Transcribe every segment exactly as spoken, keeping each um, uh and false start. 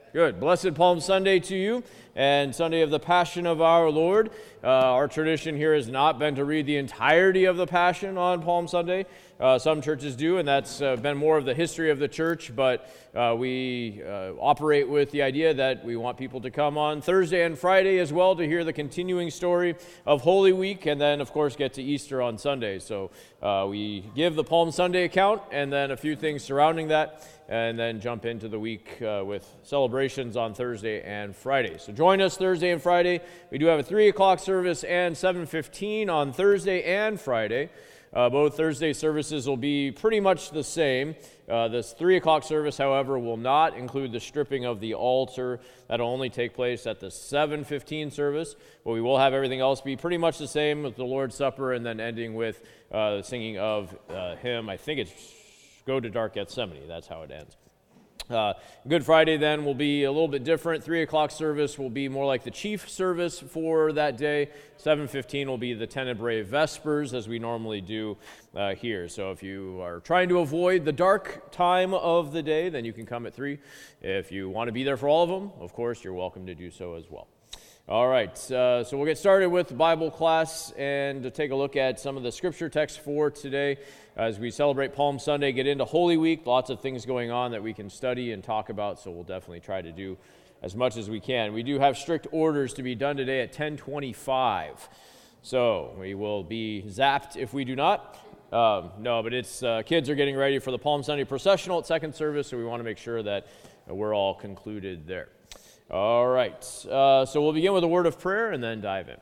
Good. Blessed Palm Sunday to you, and Sunday of the Passion of our Lord. Uh, our tradition here has not been to read the entirety of the Passion on Palm Sunday. Uh, some churches do, and that's uh, been more of the history of the church, but uh, we uh, operate with the idea that we want people to come on Thursday and Friday as well to hear the continuing story of Holy Week, and then, of course, get to Easter on Sunday. So uh, we give the Palm Sunday account, and then a few things surrounding that, and then jump into the week uh, with celebrations on Thursday and Friday. So join us Thursday and Friday. We do have a three o'clock service and seven fifteen on Thursday and Friday. Uh, both Thursday services will be pretty much the same. Uh, this three o'clock service, however, will not include the stripping of the altar. That'll only take place at the seven fifteen service, but we will have everything else be pretty much the same with the Lord's Supper, and then ending with uh, the singing of uh, hymn. I think it's Go to Dark Gethsemane. That's how it ends. Uh, Good Friday then will be a little bit different. three o'clock service will be more like the chief service for that day. seven fifteen will be the Tenebrae Vespers, as we normally do uh, here. So if you are trying to avoid the dark time of the day, then you can come at three. If you want to be there for all of them, of course, you're welcome to do so as well. All right, uh, so we'll get started with Bible class and to take a look at some of the scripture texts for today as we celebrate Palm Sunday, get into Holy Week. Lots of things going on that we can study and talk about, so we'll definitely try to do as much as we can. We do have strict orders to be done today at ten twenty-five, so we will be zapped if we do not. Um, no, but it's uh, kids are getting ready for the Palm Sunday processional at second service, so we want to make sure that uh, we're all concluded there. All right, uh, so we'll begin with a word of prayer and then dive in.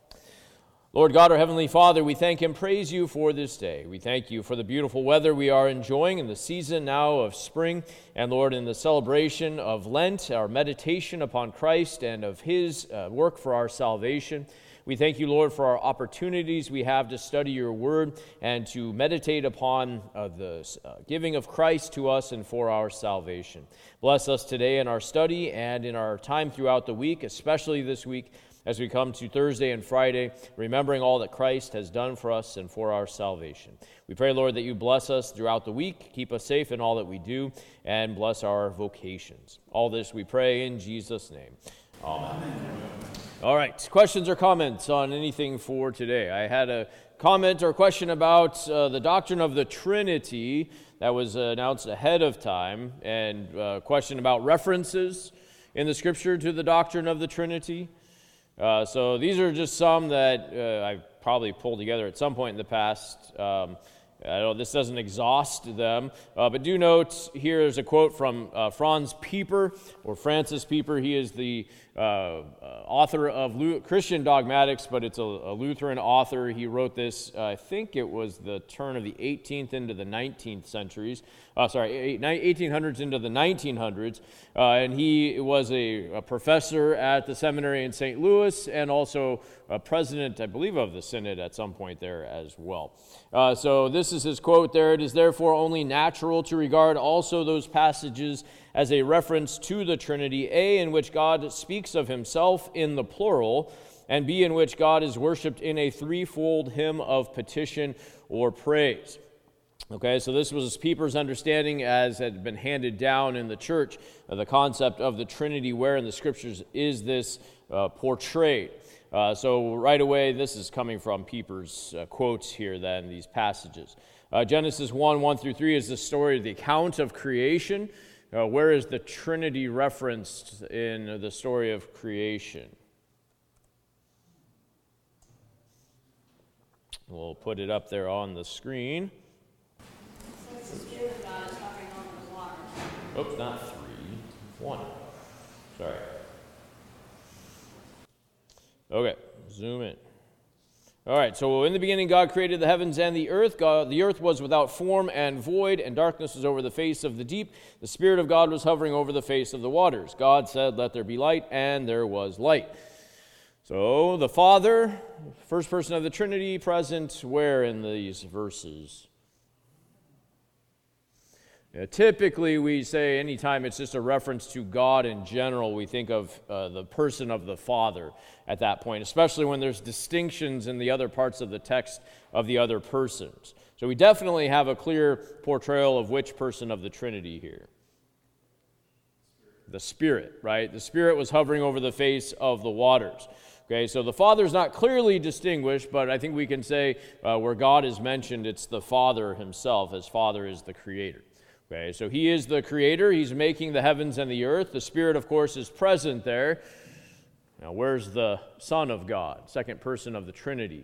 Lord God, our Heavenly Father, we thank and praise you for this day. We thank you for the beautiful weather we are enjoying in the season now of spring, and Lord, in the celebration of Lent, our meditation upon Christ and of his uh, work for our salvation. We thank you, Lord, for our opportunities we have to study your word and to meditate upon uh, the uh, giving of Christ to us and for our salvation. Bless us today in our study and in our time throughout the week, especially this week as we come to Thursday and Friday, remembering all that Christ has done for us and for our salvation. We pray, Lord, that you bless us throughout the week, keep us safe in all that we do, and bless our vocations. All this we pray in Jesus' name. Amen. Amen. All right, questions or comments on anything for today? I had a comment or question about uh, the doctrine of the Trinity that was uh, announced ahead of time, and a question about references in the Scripture to the doctrine of the Trinity. Uh, so these are just some that uh, I've probably pulled together at some point in the past. Um, I know this doesn't exhaust them, uh, but do note here is a quote from uh, Franz Pieper, or Francis Pieper. He is the uh, uh, author of Lu- Christian Dogmatics, but it's a, a Lutheran author. He wrote this, uh, I think it was the turn of the eighteenth into the nineteenth centuries. Uh, sorry, eighteen hundreds into the nineteen hundreds. Uh, and he was a, a professor at the seminary in Saint Louis and also a president, I believe, of the synod at some point there as well. Uh, so this is his quote there. It is therefore only natural to regard also those passages as a reference to the Trinity, A, in which God speaks of himself in the plural, and B, in which God is worshipped in a threefold hymn of petition or praise. Okay, so this was Pieper's understanding as had been handed down in the church, uh, the concept of the Trinity, where in the Scriptures is this uh, portrayed. Uh, so right away, this is coming from Pieper's uh, quotes here then, these passages. Uh, Genesis one, one through three is the story, the account of creation. Uh, where is the Trinity referenced in the story of creation? We'll put it up there on the screen. It says the Spirit of God is hovering over the water. Oops, not three, one. Sorry. Okay, zoom in. All right, so in the beginning God created the heavens and the earth. God, the earth was without form and void, and darkness was over the face of the deep. The Spirit of God was hovering over the face of the waters. God said, "Let there be light," and there was light. So the Father, first person of the Trinity, present where in these verses? Yeah, typically, we say anytime it's just a reference to God in general, we think of uh, the person of the Father at that point, especially when there's distinctions in the other parts of the text of the other persons. So we definitely have a clear portrayal of which person of the Trinity here. the Spirit, right? The Spirit was hovering over the face of the waters. Okay, so the Father is not clearly distinguished, but I think we can say uh, where God is mentioned, it's the Father himself, as Father is the Creator. Okay, so he is the Creator. He's making the heavens and the earth. The Spirit, of course, is present there. Now, where's the Son of God, second person of the Trinity?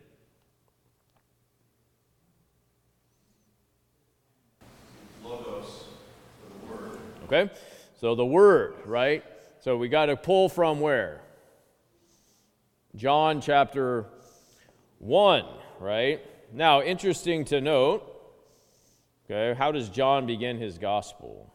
Logos, the Word. Okay, so the Word, right? So we got to pull from where? John chapter one, right? Now, interesting to note, okay, how does John begin his gospel?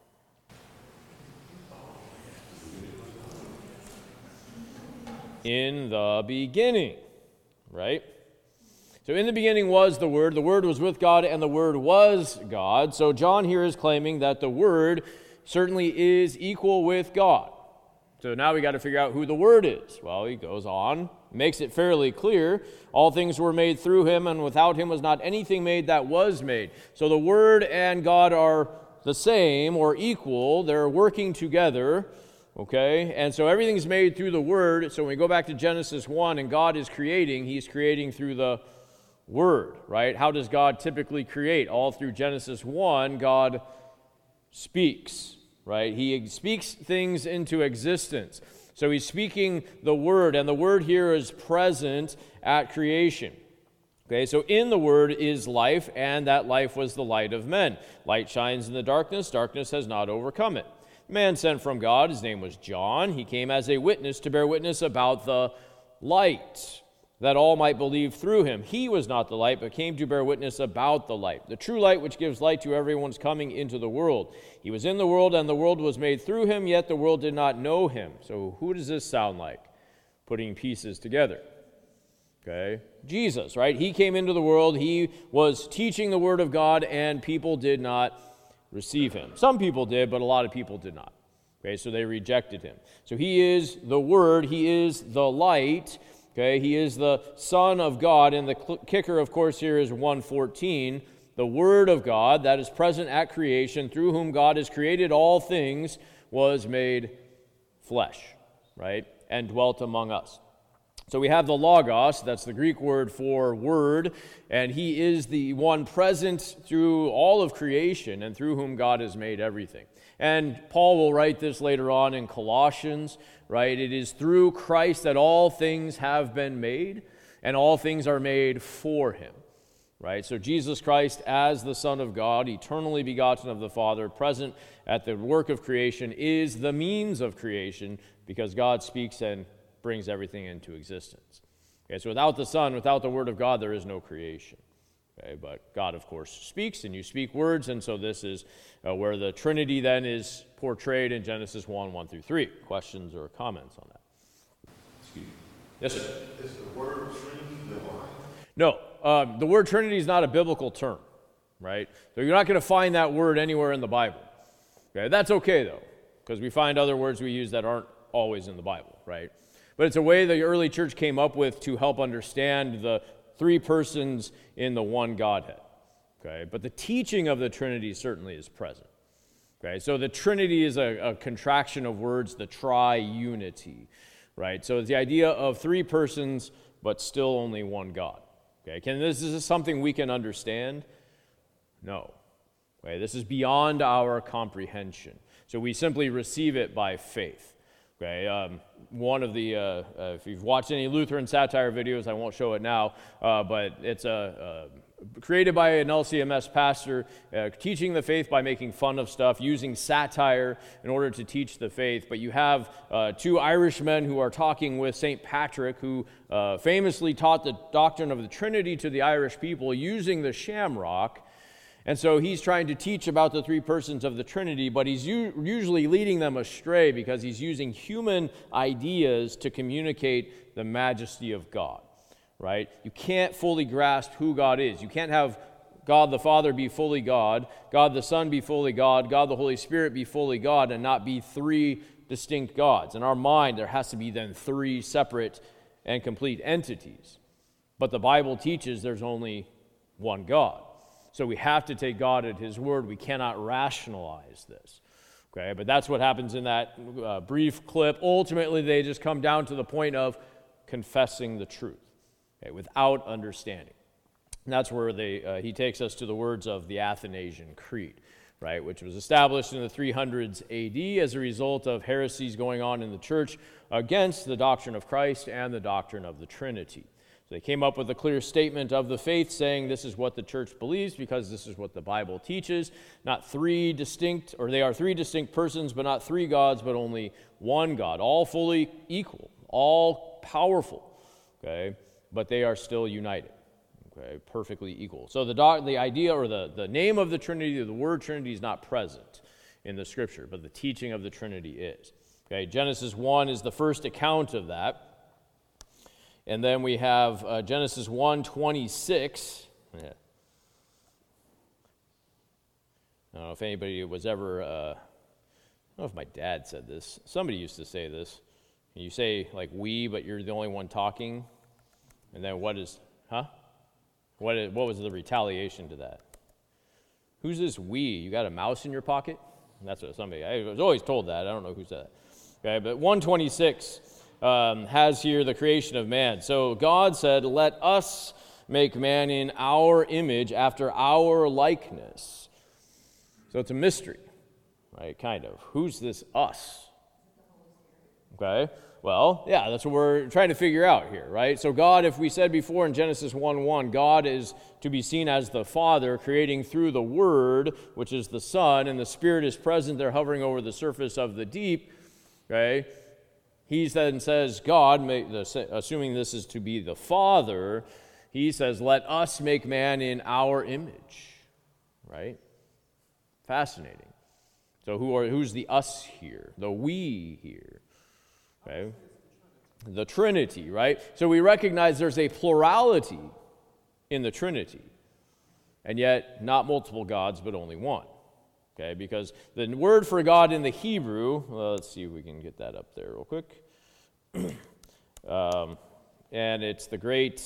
In the beginning, right? So in the beginning was the Word, the Word was with God, and the Word was God. So John here is claiming that the Word certainly is equal with God. So now we got to figure out who the Word is. Well, he goes on, makes it fairly clear. All things were made through him, and without him was not anything made that was made. So the Word and God are the same or equal. They're working together, okay? And so everything's made through the Word. So when we go back to Genesis one and God is creating, he's creating through the Word, right? How does God typically create? All through Genesis one, God speaks. Right? He speaks things into existence. So he's speaking the Word, and the Word here is present at creation. Okay, so in the Word is life, and that life was the light of men. Light shines in the darkness, darkness has not overcome it. Man sent from God, his name was John. He came as a witness to bear witness about the light, that all might believe through him. He was not the light, but came to bear witness about the light, the true light which gives light to everyone's coming into the world. He was in the world, and the world was made through him, yet the world did not know him. So who does this sound like? Putting pieces together. Okay? Jesus, right? He came into the world, he was teaching the Word of God, and people did not receive him. Some people did, but a lot of people did not. Okay, so they rejected him. So he is the Word, he is the light. Okay, he is the Son of God, and the kicker, of course, here is one fourteen, the Word of God that is present at creation, through whom God has created all things, was made flesh, right, and dwelt among us. So we have the Logos, that's the Greek word for word, and he is the one present through all of creation and through whom God has made everything. And Paul will write this later on in Colossians, right? It is through Christ that all things have been made, and all things are made for him, right? So Jesus Christ, as the Son of God, eternally begotten of the Father, present at the work of creation, is the means of creation, because God speaks and brings everything into existence. Okay, so without the Son, without the Word of God, there is no creation. Okay, but God, of course, speaks, and you speak words, and so this is uh, where the Trinity then is portrayed in Genesis one, one through three. Questions or comments on that? Excuse me. Yes, sir? Is the word Trinity divine? No. Um, the word Trinity is not a biblical term, right? So you're not going to find that word anywhere in the Bible. Okay, that's okay, though, because we find other words we use that aren't always in the Bible, right? But it's a way the early church came up with to help understand the three persons in the one Godhead. Okay, but the teaching of the Trinity certainly is present. Okay, so the Trinity is a, a contraction of words, the triunity, right? So it's the idea of three persons, but still only one God. Okay, can this is this something we can understand? No. Okay, this is beyond our comprehension. So we simply receive it by faith. Okay, um, one of the, uh, uh, if you've watched any Lutheran satire videos, I won't show it now, uh, but it's a, uh, created by an L C M S pastor, uh, teaching the faith by making fun of stuff, using satire in order to teach the faith. But you have uh, two Irishmen who are talking with Saint Patrick, who uh, famously taught the doctrine of the Trinity to the Irish people using the shamrock. And so he's trying to teach about the three persons of the Trinity, but he's u- usually leading them astray because he's using human ideas to communicate the majesty of God, right? You can't fully grasp who God is. You can't have God the Father be fully God, God the Son be fully God, God the Holy Spirit be fully God, and not be three distinct gods. In our mind, there has to be then three separate and complete entities. But the Bible teaches there's only one God. So we have to take God at his word. We cannot rationalize this. Okay, but that's what happens in that uh, brief clip. Ultimately, they just come down to the point of confessing the truth, okay, without understanding. And that's where they, uh, he takes us to the words of the Athanasian Creed, right, which was established in the three hundreds A D as a result of heresies going on in the church against the doctrine of Christ and the doctrine of the Trinity. So they came up with a clear statement of the faith saying this is what the church believes because this is what the Bible teaches. Not three distinct, or they are three distinct persons, but not three gods, but only one God, all fully equal, all powerful, okay, but they are still united, okay, perfectly equal. So the doc, the idea or the, the name of the Trinity, the word Trinity is not present in the Scripture, but the teaching of the Trinity is. Okay, Genesis one is the first account of that. And then we have uh, Genesis one twenty-six. Yeah. I don't know if anybody was ever, uh, I don't know if my dad said this. Somebody used to say this. You say, like, we, but you're the only one talking. And then what is, huh? What is, what was the retaliation to that? Who's this we? You got a mouse in your pocket? And that's what somebody, I was always told that. I don't know who said that. Okay, but one twenty-six. Um, has here the creation of man. So God said, let us make man in our image after our likeness. So it's a mystery, right, kind of. Who's this us? Okay, well, yeah, that's what we're trying to figure out here, right? So God, if we said before in Genesis one one, God is to be seen as the Father creating through the Word, which is the Son, and the Spirit is present there hovering over the surface of the deep, okay? He then says, God, assuming this is to be the Father, he says, let us make man in our image, right? Fascinating. So who are who's the us here? The we here, okay? The Trinity, right? So we recognize there's a plurality in the Trinity, and yet not multiple gods, but only one. Okay, because the word for God in the Hebrew, well, let's see if we can get that up there real quick. um, and it's the great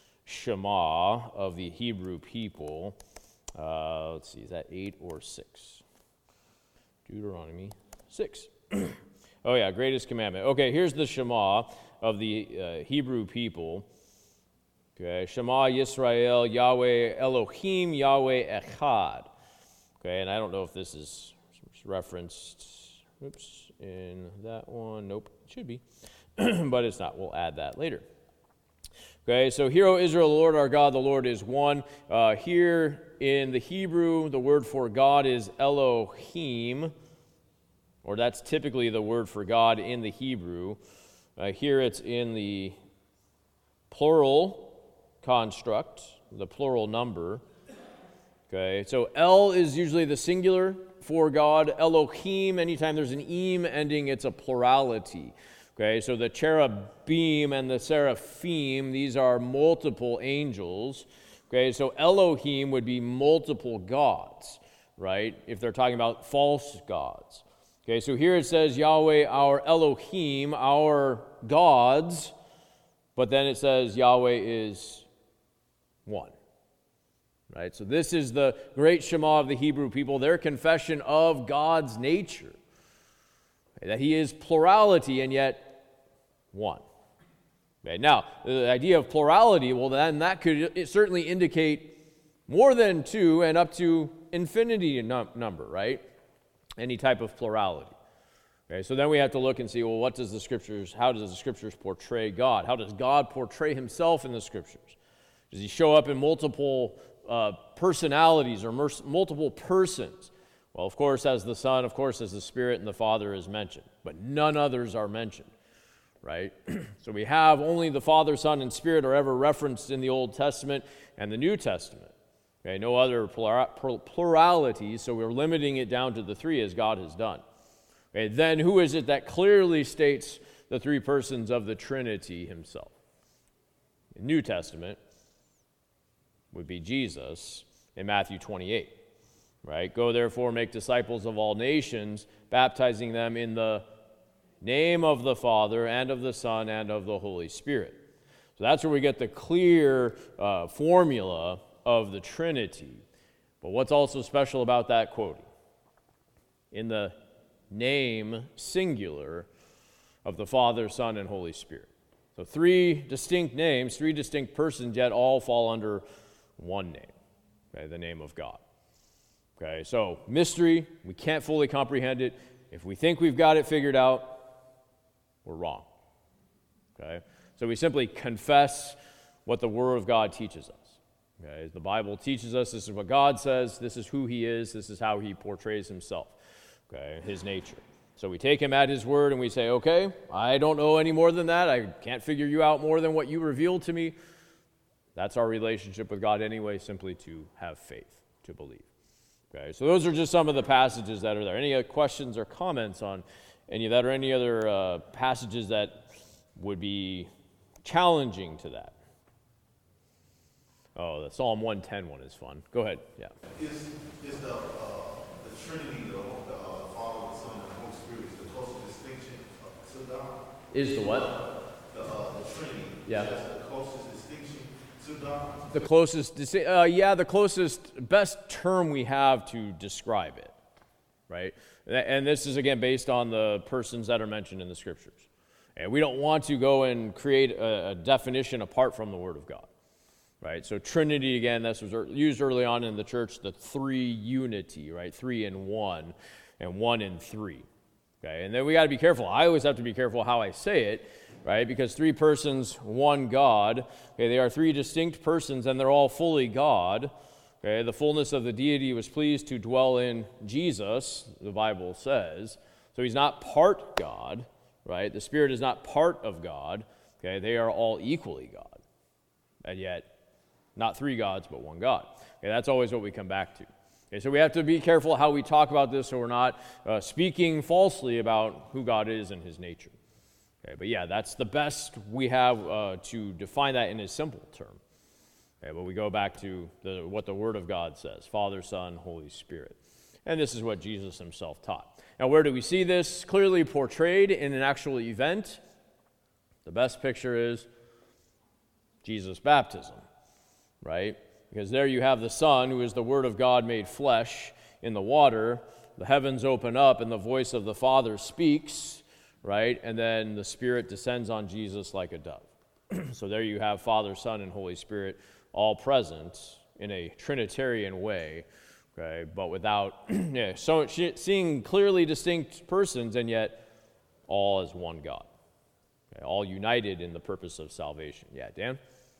Shema of the Hebrew people. Uh, let's see, is that eight or six? Deuteronomy six. Oh yeah, greatest commandment. Okay, here's the Shema of the uh, Hebrew people. Okay, Shema Yisrael, Yahweh Elohim, Yahweh Echad. Okay, and I don't know if this is referenced, oops, in that one. Nope, it should be, but it's not. We'll add that later. Okay, so hear, O Israel, the Lord our God, the Lord is one. Uh, here in the Hebrew, the word for God is Elohim, or that's typically the word for God in the Hebrew. Uh, here it's in the plural construct, the plural number. Okay, so El is usually the singular for God. Elohim, anytime there's an im ending, it's a plurality. Okay, so the cherubim and the seraphim, these are multiple angels. Okay, so Elohim would be multiple gods, right? If they're talking about false gods. Okay, so here it says Yahweh, our Elohim, our gods, but then it says Yahweh is one. Right, so this is the great Shema of the Hebrew people, their confession of God's nature, that he is plurality and yet one. Okay, now, the idea of plurality, well, then that could certainly indicate more than two and up to infinity num- number, right? Any type of plurality. Okay, so then we have to look and see, well, what does the Scriptures, how does the Scriptures portray God? How does God portray himself in the Scriptures? Does he show up in multiple Uh, personalities or mer- multiple persons? Well, of course, as the Son, of course, as the Spirit, and the Father is mentioned, but none others are mentioned, right? So we have only the Father, Son, and Spirit are ever referenced in the Old Testament and the New Testament. Okay, no other plura- pluralities, so we're limiting it down to the three as God has done. Okay, then who is it that clearly states the three persons of the Trinity himself? In New Testament would be Jesus in Matthew twenty-eight, right? Go therefore, make disciples of all nations, baptizing them in the name of the Father and of the Son and of the Holy Spirit. So that's where we get the clear uh, formula of the Trinity. But what's also special about that quoting? In the name singular of the Father, Son, and Holy Spirit. So three distinct names, three distinct persons, yet all fall under one name, okay, the name of God. Okay, so mystery, we can't fully comprehend it. If we think we've got it figured out, we're wrong. Okay, so we simply confess what the Word of God teaches us. Okay, the Bible teaches us this is what God says, this is who He is, this is how He portrays Himself, okay, His nature. So we take Him at His word and we say, okay, I don't know any more than that. I can't figure you out more than what you revealed to me. That's our relationship with God anyway, simply to have faith, to believe. Okay, so those are just some of the passages that are there. Any other questions or comments on any of that, or any other uh, passages that would be challenging to that? Oh, the Psalm one ten one is fun. Go ahead. Yeah. Is, is the, uh, the Trinity, the, the uh, Father, the Son, and the Holy Spirit, is the closest distinction to God? Is the what? The, uh, the Trinity. Yeah. Is the closest distinction to God? The closest, disi- uh, yeah, the closest, best term we have to describe it, right? And this is, again, based on the persons that are mentioned in the Scriptures. And we don't want to go and create a, a definition apart from the Word of God. Right, so Trinity, again, this was used early on in the church, the three unity, right? Three in one, and one in three. Okay, and then we got to be careful. I always have to be careful how I say it, right? Because three persons, one God. Okay, they are three distinct persons, and they're all fully God. Okay, the fullness of the deity was pleased to dwell in Jesus, the Bible says. So he's not part God, right? The Spirit is not part of God. Okay, they are all equally God, and yet not three gods, but one God. Okay, that's always what we come back to. Okay, so we have to be careful how we talk about this so we're not uh, speaking falsely about who God is and His nature. Okay, but yeah, that's the best we have uh, to define that in a simple term. Okay, but we go back to the, what the Word of God says, Father, Son, Holy Spirit. And this is what Jesus Himself taught. Now, where do we see this clearly portrayed in an actual event? The best picture is Jesus' baptism. Right? Because there you have the Son, who is the Word of God made flesh in the water. The heavens open up, and the voice of the Father speaks, right? And then the Spirit descends on Jesus like a dove. So there you have Father, Son, and Holy Spirit all present in a Trinitarian way, okay? But without, yeah, so seeing clearly distinct persons, and yet all as one God, okay? All united in the purpose of salvation. Yeah, Dan?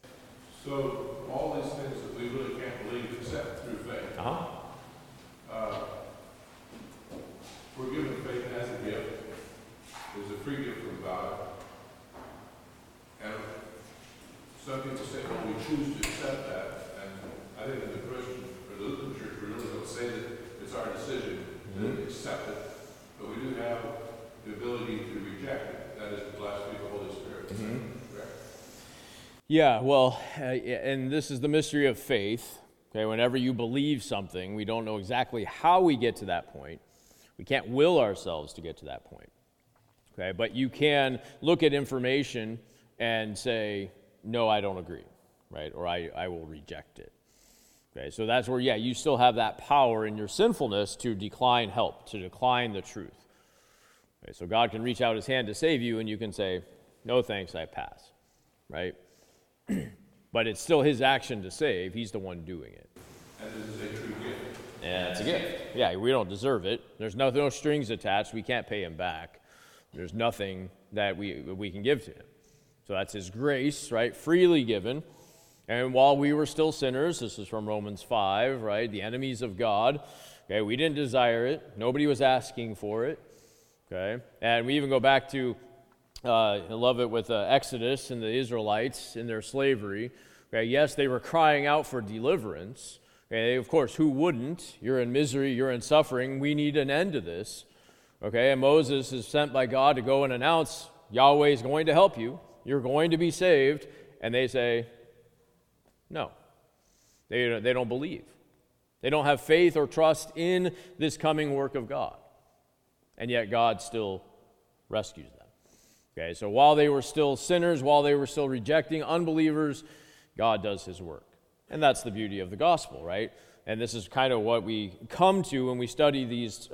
So all these things that we really can't believe except through faith. Uh-huh. Uh, we're given faith as a gift. It's a free gift from God. And some people say, well, we choose to accept that. And I think in the Christian or the Lutheran Church, we really don't say that it's our decision mm-hmm. to accept it. But we do have the ability to reject it. That is to blaspheme the Holy Spirit. Mm-hmm. Yeah, well, uh, and this is the mystery of faith. Okay, whenever you believe something, we don't know exactly how we get to that point. We can't will ourselves to get to that point. Okay, but you can look at information and say, no, I don't agree, right? Or I, I will reject it. Okay, so that's where, yeah, you still have that power in your sinfulness to decline help, to decline the truth. Okay, so God can reach out His hand to save you, and you can say, no thanks, I pass, right? But it's still His action to save. He's the one doing it. And this is a true gift. And it's a gift. Yeah, we don't deserve it. There's no, no strings attached. We can't pay Him back. There's nothing that we we can give to Him. So that's His grace, right? Freely given. And while we were still sinners, this is from Romans five, right? The enemies of God. Okay, we didn't desire it. Nobody was asking for it. Okay, and we even go back to Uh, I love it with uh, Exodus and the Israelites in their slavery. Okay, yes, they were crying out for deliverance. Okay, of course, who wouldn't? You're in misery, you're in suffering. We need an end to this. Okay, and Moses is sent by God to go and announce Yahweh is going to help you. You're going to be saved. And they say, no. They, they don't believe. They don't have faith or trust in this coming work of God. And yet God still rescues them. Okay, so while they were still sinners, while they were still rejecting unbelievers, God does His work. And that's the beauty of the gospel, right? And this is kind of what we come to when we study these uh,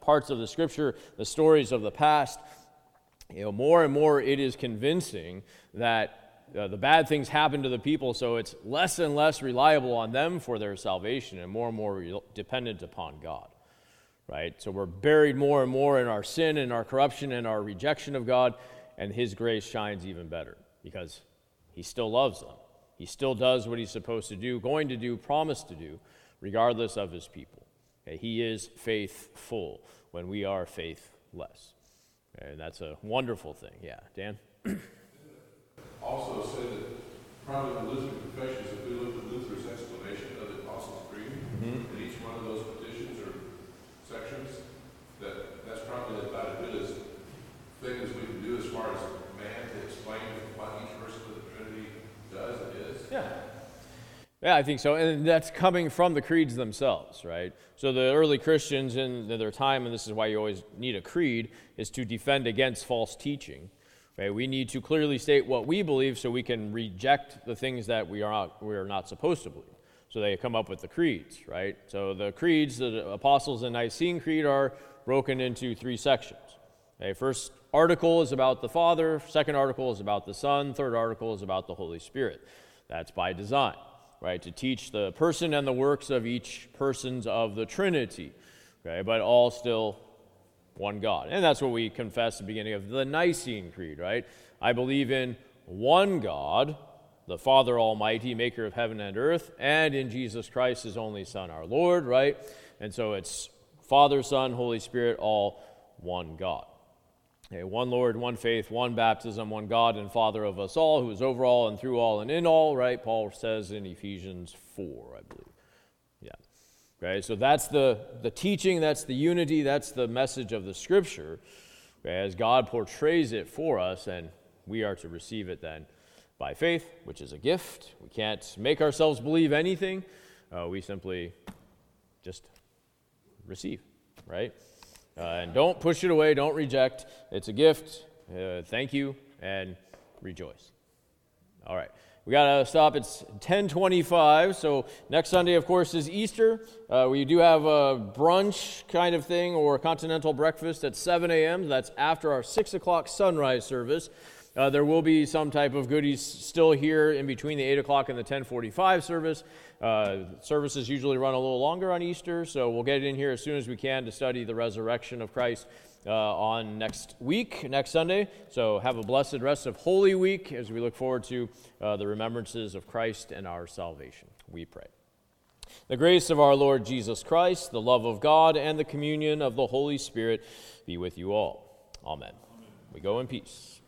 parts of the Scripture, the stories of the past, you know, more and more it is convincing that uh, the bad things happen to the people, so it's less and less reliable on them for their salvation and more and more re- dependent upon God, right? So we're buried more and more in our sin and our corruption and our rejection of God, and His grace shines even better because He still loves them. He still does what He's supposed to do, going to do, promised to do, regardless of His people. Okay, He is faithful when we are faithless. Okay, and that's a wonderful thing. Yeah, Dan? Also say that probably the Lutheran confessions, if we look at Luther's explanation of the Apostles' Creed, Mm-hmm. in each one of those petitions or sections, that that's probably about as good as thing as we can do as far as man to explain what each person of the Trinity does and is. Yeah. Yeah, I think so. And that's coming from the creeds themselves, right? So the early Christians in their time, and this is why you always need a creed, is to defend against false teaching. Okay? We need to clearly state what we believe so we can reject the things that we are not, we are not supposed to believe. So they come up with the creeds, right? So the creeds, the Apostles' and Nicene Creed are broken into three sections. Okay? First article is about the Father, second article is about the Son, third article is about the Holy Spirit. That's by design, right? To teach the person and the works of each persons of the Trinity, okay? But all still one God. And that's what we confess at the beginning of the Nicene Creed, right? I believe in one God, the Father Almighty, maker of heaven and earth, and in Jesus Christ, His only Son, our Lord, right? And so it's Father, Son, Holy Spirit, all one God. Okay, one Lord, one faith, one baptism, one God and Father of us all, who is over all and through all and in all, right? Paul says in Ephesians four, I believe. Yeah. Okay, so that's the, the teaching, that's the unity, that's the message of the Scripture, okay, as God portrays it for us, and we are to receive it then by faith, which is a gift. We can't make ourselves believe anything. Uh, we simply just receive, right? Uh, and don't push it away, don't reject. It's a gift. Uh, thank you, and rejoice. All right. We got to stop. It's ten twenty-five, so next Sunday, of course, is Easter. Uh, we do have a brunch kind of thing or a continental breakfast at seven a.m. That's after our six o'clock sunrise service. Uh, there will be some type of goodies still here in between the eight o'clock and the ten forty-five service. Uh, services usually run a little longer on Easter, so we'll get in here as soon as we can to study the resurrection of Christ uh, on next week, next Sunday. So have a blessed rest of Holy Week as we look forward to uh, the remembrances of Christ and our salvation. We pray. The grace of our Lord Jesus Christ, the love of God, and the communion of the Holy Spirit be with you all. Amen. We go in peace.